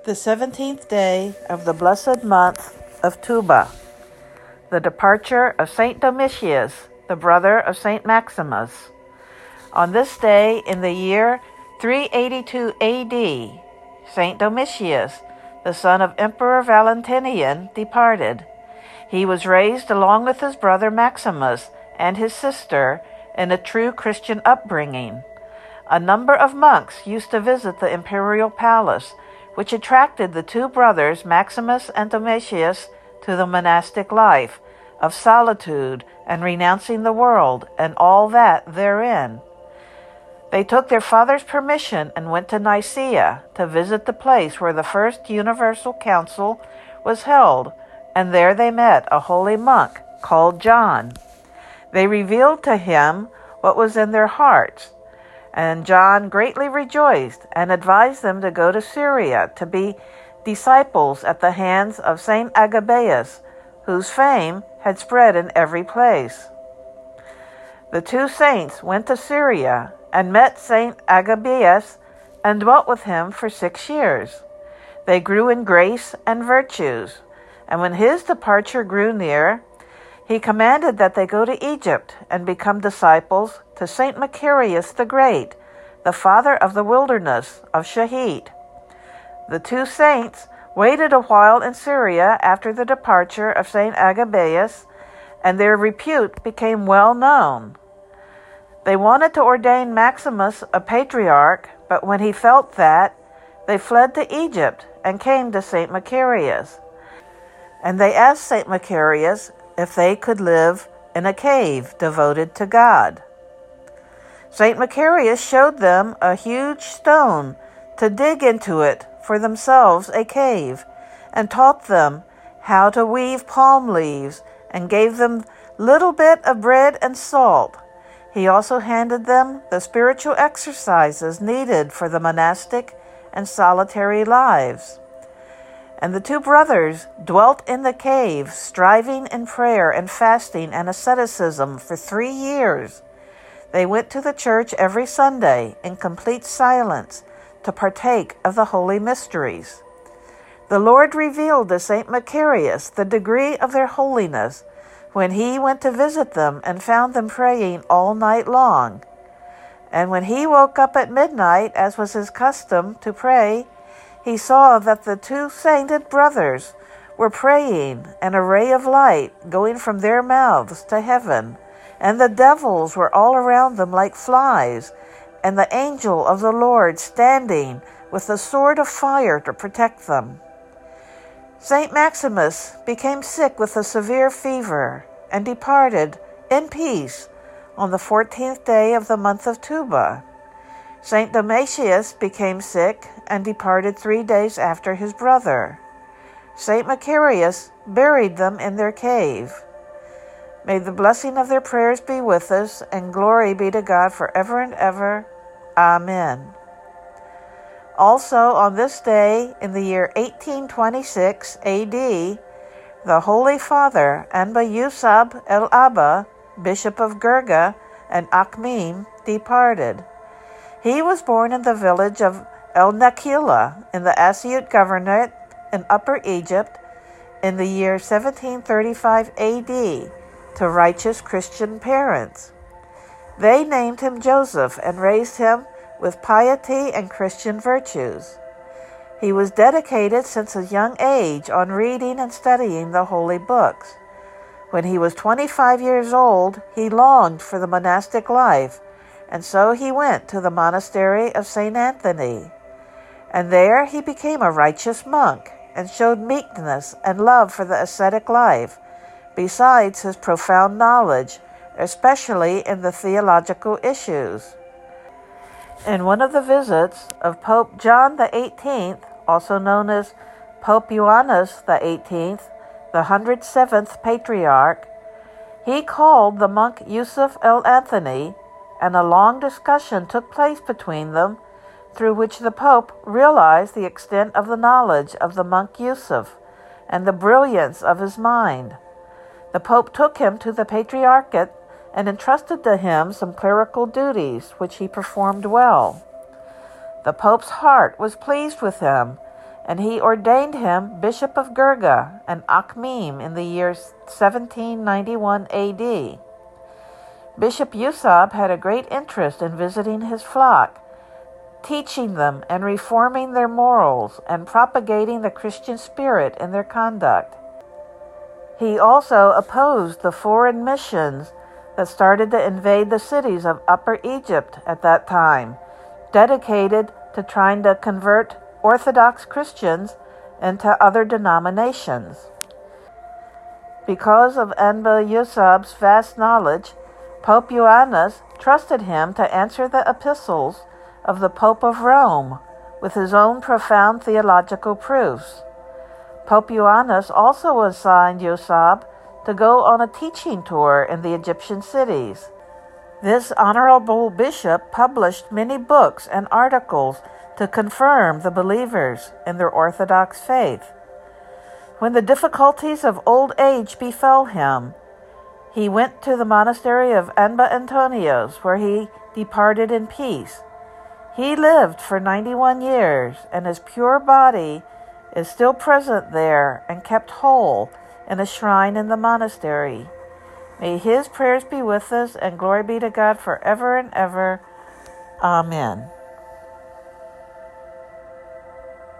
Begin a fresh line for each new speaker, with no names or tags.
The 17th day of the blessed month of Tuba, the departure of Saint Domitius, the brother of Saint Maximus. On this day in the year 382 AD, Saint Domitius, the son of Emperor Valentinian, departed. He was raised along with his brother Maximus and his sister in a true Christian upbringing. A number of monks used to visit the imperial palace, which attracted the two brothers Maximus and Domitius to the monastic life of solitude and renouncing the world and all that therein. They took their father's permission and went to Nicaea to visit the place where the first universal council was held, and there they met a holy monk called John. They revealed to him what was in their hearts, and John greatly rejoiced and advised them to go to Syria to be disciples at the hands of Saint Agabus, whose fame had spread in every place. The two saints went to Syria and met Saint Agabus and dwelt with him for 6 years. They grew in grace and virtues, and when his departure grew near, he commanded that they go to Egypt and become disciples to Saint Macarius the Great, the father of the wilderness of Shahid. The two saints waited a while in Syria after the departure of Saint Agabus, and their repute became well known. They wanted to ordain Maximus a patriarch, but when he felt that, they fled to Egypt and came to Saint Macarius. And they asked Saint Macarius if they could live in a cave devoted to God. Saint Macarius showed them a huge stone to dig into it for themselves a cave, and taught them how to weave palm leaves, and gave them little bit of bread and salt. He also handed them the spiritual exercises needed for the monastic and solitary lives. And the two brothers dwelt in the cave, striving in prayer and fasting and asceticism for 3 years. They went to the church every Sunday in complete silence to partake of the holy mysteries. The Lord revealed to Saint Macarius the degree of their holiness when he went to visit them and found them praying all night long. And when he woke up at midnight, as was his custom, to pray, he saw that the two sainted brothers were praying, an array of light going from their mouths to heaven, and the devils were all around them like flies, and the angel of the Lord standing with a sword of fire to protect them. Saint Maximus became sick with a severe fever and departed in peace on the 14th day of the month of Tuba. Saint Domitius became sick and departed 3 days after his brother. Saint Macarius buried them in their cave. May the blessing of their prayers be with us, and glory be to God forever and ever. Amen. Also on this day in the year 1826 AD, the Holy Father Anba Yusab el-Abba, Bishop of Gerga and Akhmim, departed. He was born in the village of El-Nakila in the Asyut Governorate in Upper Egypt in the year 1735 AD to righteous Christian parents. They named him Joseph and raised him with piety and Christian virtues. He was dedicated since a young age on reading and studying the holy books. When he was 25 years old, he longed for the monastic life, and so he went to the monastery of St. Anthony. And there he became a righteous monk and showed meekness and love for the ascetic life, besides his profound knowledge, especially in the theological issues. In one of the visits of Pope John XVIII, also known as Pope Ioannis XVIII, the 107th Patriarch, he called the monk Yusuf el-Anthony, and a long discussion took place between them, through which the Pope realized the extent of the knowledge of the monk Yusuf and the brilliance of his mind. The Pope took him to the Patriarchate and entrusted to him some clerical duties, which he performed well. The Pope's heart was pleased with him, and he ordained him Bishop of Gerga and Akhmim in the year 1791 AD. Bishop Usab had a great interest in visiting his flock, teaching them and reforming their morals and propagating the Christian spirit in their conduct. He also opposed the foreign missions that started to invade the cities of Upper Egypt at that time, dedicated to trying to convert Orthodox Christians into other denominations. Because of Anba Usab's vast knowledge, Pope Ioannis trusted him to answer the epistles of the Pope of Rome with his own profound theological proofs. Pope Ioannis also assigned Usab to go on a teaching tour in the Egyptian cities. This honorable bishop published many books and articles to confirm the believers in their Orthodox faith. When the difficulties of old age befell him, he went to the monastery of Anba Antonios, where he departed in peace. He lived for 91 years, and his pure body is still present there and kept whole in a shrine in the monastery. May his prayers be with us, and glory be to God forever and ever. Amen.